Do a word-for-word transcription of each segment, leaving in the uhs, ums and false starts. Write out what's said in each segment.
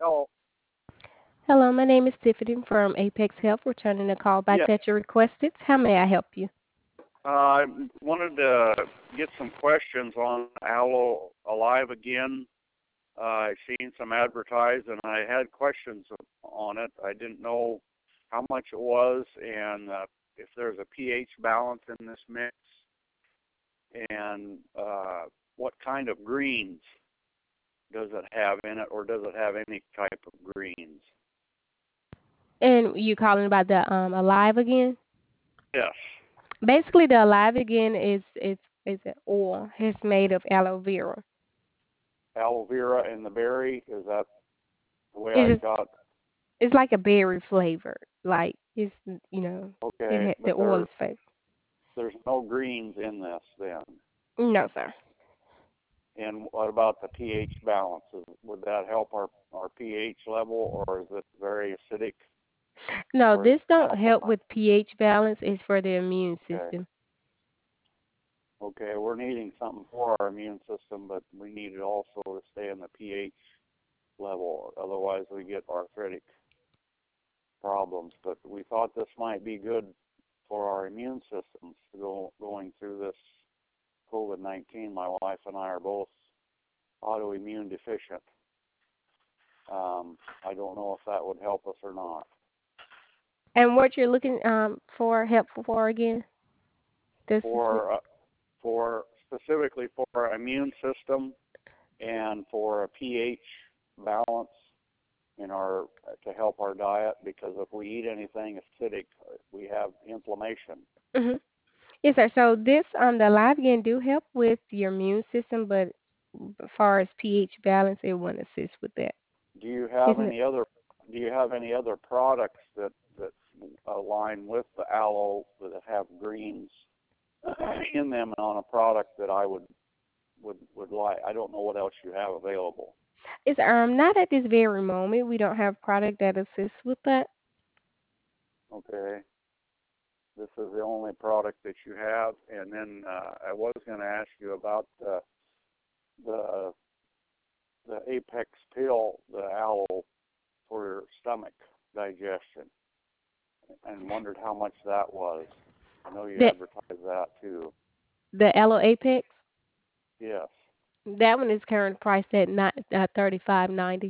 Hello. Hello, my name is Tiffany from Apex Health, returning the call back Yeah, that you requested. How may I help you? uh, I wanted to get some questions on Aloe Alive again. Uh, I've seen some advertised, and I had questions on it. I didn't know how much it was, and uh, if there's a pH balance in this mix, and uh, what kind of greens does it have in it, or does it have any type of greens? And you calling about the um Alive again? Yes. Basically, the Alive again is is is an oil. It's made of aloe vera. Aloe vera and the berry, is that the way I It's just, got? it's like a berry flavor. Like it's you know it Okay, ha- the but oil there is flavor. there's no greens in this then. No, sir. And what about the pH balance? Would that help our, our pH level, or is it very acidic, No, or is this it don't help alkaline? with pH balance. It's for the immune Okay. system. Okay, we're needing something for our immune system, but we need it also to stay in the pH level. Otherwise, we get arthritic problems. But we thought this might be good for our immune systems go, going through this COVID nineteen. My wife and I are both autoimmune deficient. Um, I don't know if that would help us or not. And what you're looking um for help for again? This is For uh, for specifically for our immune system and for a pH balance in our to help our diet, because if we eat anything acidic, we have inflammation. mhm. Yes, sir. So this um the Livegain do help with your immune system, but as far as pH balance, it won't assist with that. Do you have Isn't it? any other Do you have any other products that that align with the aloe that have greens in them on a product that I would would would like? I don't know what else you have available. It's um not at this very moment. We don't have product that assists with that. Okay. This is the only product that you have. And then uh, I was going to ask you about the the the Apex pill, the aloe for your stomach digestion, and wondered how much that was. I know you The advertise that too. the Aloe Apex, Yes, that one is currently priced at not uh, thirty five ninety.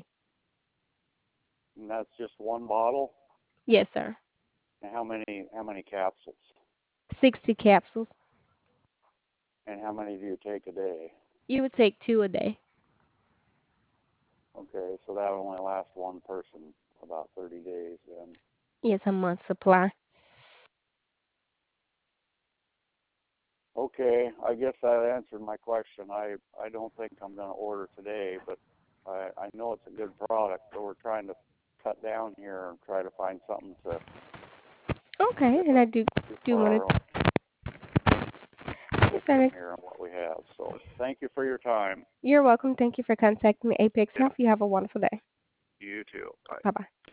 and that's just one bottle. Yes, sir. And how many how many capsules? Sixty capsules. And how many do you take a day? You would take two a day. Okay, so that would only last one person about thirty days then. Yes, a month supply. Okay, I guess that answered my question. I I don't think I'm going to order today, but I I know it's a good product, so we're trying to cut down here and try to find something to Okay, and to I do do do for want our to. own Yes, sir. here and what we have. So thank you for your time. You're welcome. Thank you for contacting me, Apex Yeah, Health. You have a wonderful day. you too. Bye. Bye bye.